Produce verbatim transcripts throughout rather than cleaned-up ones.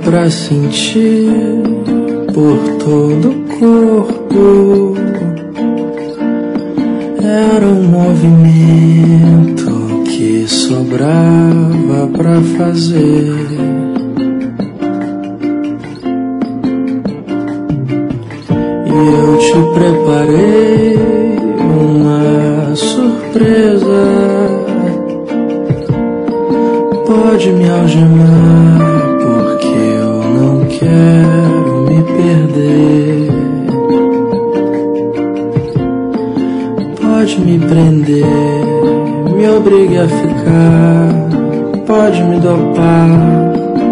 pra sentir por todo o corpo. Era um movimento que sobrava pra fazer. E eu te preparei uma surpresa. Pode me algemar, porque eu não quero me perder. Pode me prender, me obrigue a ficar. Pode me dopar.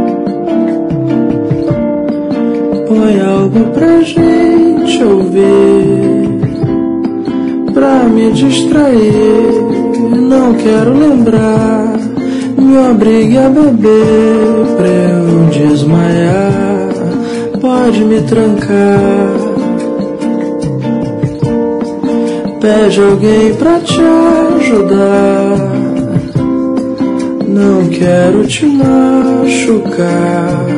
Põe algo pra gente ouvir, pra me distrair. Não quero lembrar. Me obrigue a beber pra eu desmaiar. Pode me trancar. Pede alguém pra te ajudar. Não quero te machucar.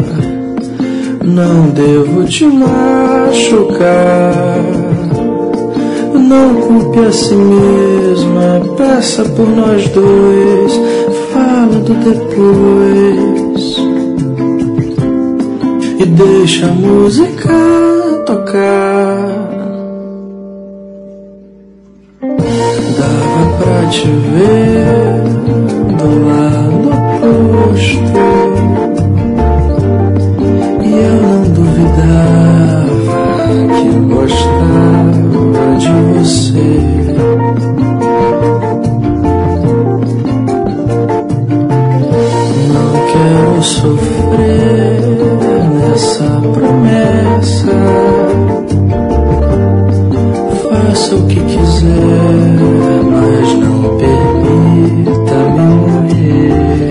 Não devo te machucar. Não culpe a si mesma. Peça por nós dois. Fala do depois. E deixa a música tocar. Dava pra te ver do lado oposto, e eu não duvidava que gostava de você. Não quero sofrer nessa promessa. Faça o que quiser, mas não permita-me morrer.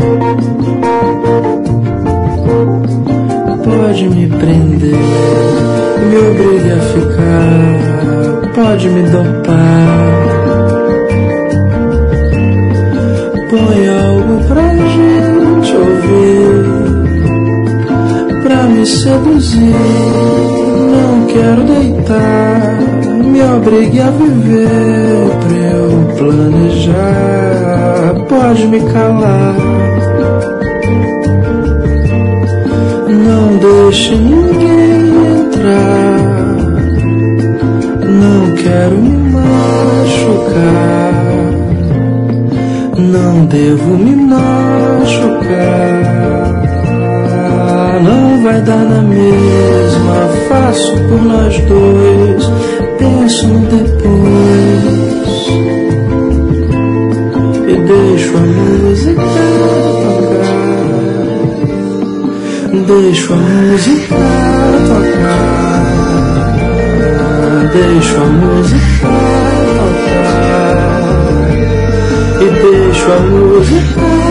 Pode me prender, me obrigue a ficar. Pode me dopar. Põe algo pra gente ouvir, pra me seduzir. Não quero deitar. Me obrigue a viver pra eu planejar. Pode me calar. Não deixe ninguém entrar. Não quero me machucar. Não devo me machucar. Não vai dar na mesma. Faço por nós dois. Penso no depois. E deixo a música tocar. Deixo a música tocar. Deixo a música tocar. E deixo a música